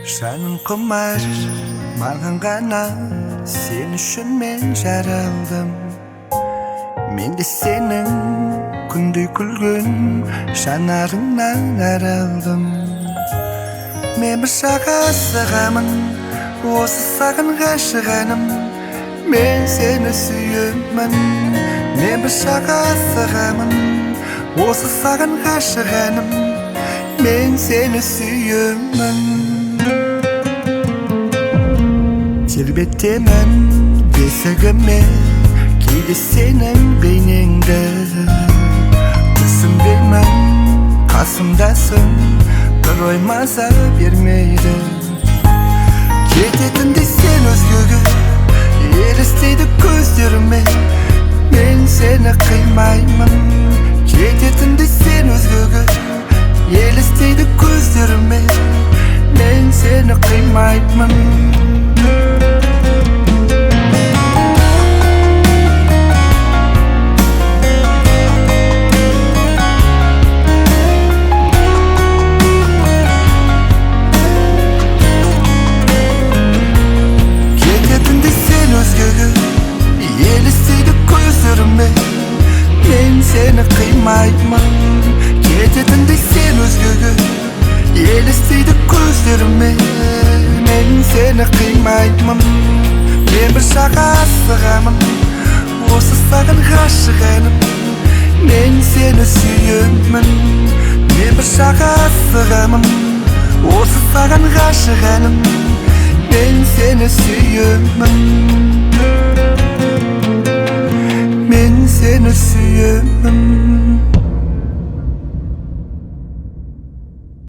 Жаным құмар, маған ғана сен үшін мен жаралдым. Мен де сенің күндей күлген жанарыңнан аралдым. Мен бір шаға сығамын, осы саған ғашығаным. Мен сені сүйемін. Мен бір шаға сығамын, осы саған ғашығаным. Мен сені сүйемін. Тербетемін бесігіме кейде сенің бейнеңді. Түсінбеймін қасымдасың, бір ой маза бермейді. Кететіндей сен өзгеге елестейді көздеріме. Мен сені қимаймын. Кететіндей сен өзгеге елестейді көздеріме. Мен сені қимаймын. Елестейді көздеріме. Мен сені қимаймын. Кететіндей сен өзгеге елестейді көздеріме. Мен сені қимаймын. Мен бір шаға асығамын, осы саған ғашығаным. Мен сені сүйемін. Мен бір шаға асығамын, осы саған ғашығаным. Мен сені сүйемін. Мен seni